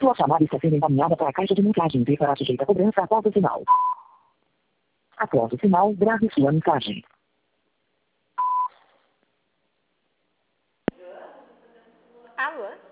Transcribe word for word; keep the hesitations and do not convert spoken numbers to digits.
Sua chamada está sendo encaminhada para a caixa de mensagem e será sujeita a cobrança após o sinal. Após o sinal, grave sua mensagem. Alô?